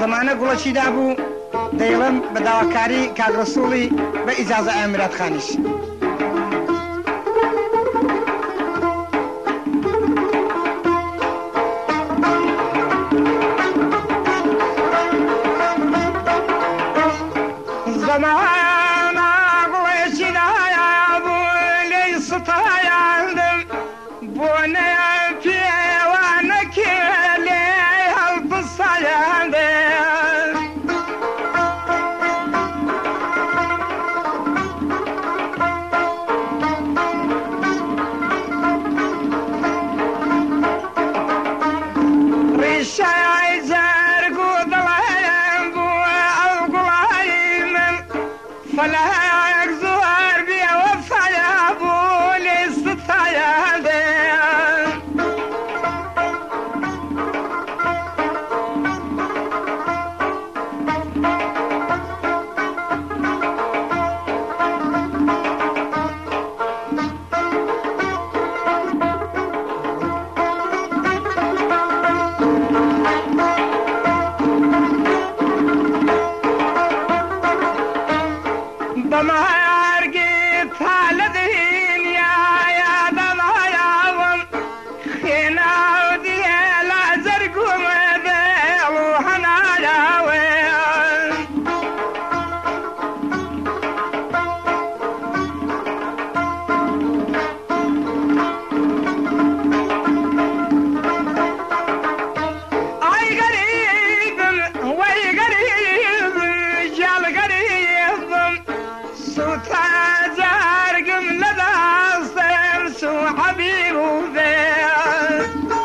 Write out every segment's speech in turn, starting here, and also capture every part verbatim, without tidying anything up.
زمانە گوڵەچیدا بوو دەیڵم بە داواکاری کاگڕسوڵی بە ئیجازە ئامرات خانیش. زمانە گوڵەچیدایە بوو لێی ستایاندم بۆ نەیە پێوانەکێ لێ هەڵبسایاندم ڕیشای جەرگ و دڵێم بوو ئەو گوڵای من فەلەک زۆر بێوەفایە بوو لێی ستایاندم بەمارگی تا لە دنیاە دەمایاوم خێناو دیێ لە جەرگومە دێڵ و هەنایاوێ ئای گەریبم وەی گەریبم جاڵ گەریبم سوتا جارگم لداستم سو حبیبو بیر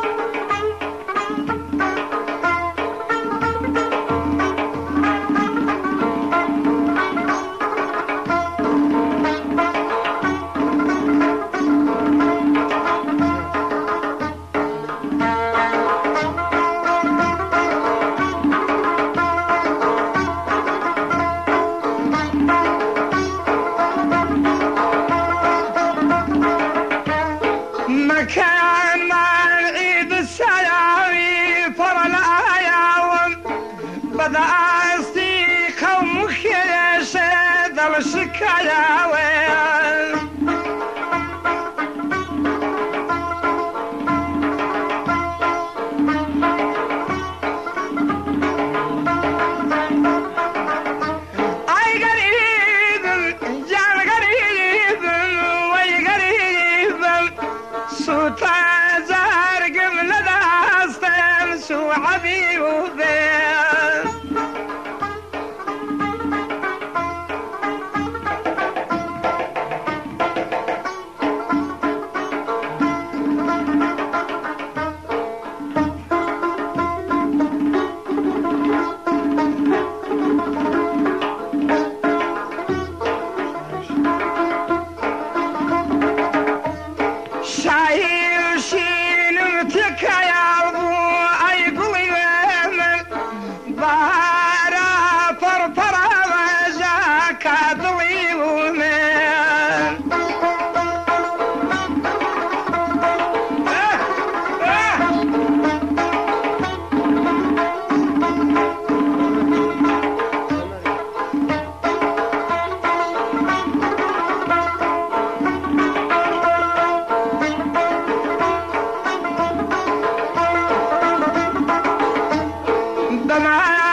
مكان ما العيد السلاوي فرى الآياوم بدأ أصديق ومخيشة دل الشكاياوي أي قريب جال قريب وي قريب سوتا زارقم لداستم سو حبيبو بير شاهير شين متكايا بو اي قلي من بارا فرفرا وجاكا دلي ومن بما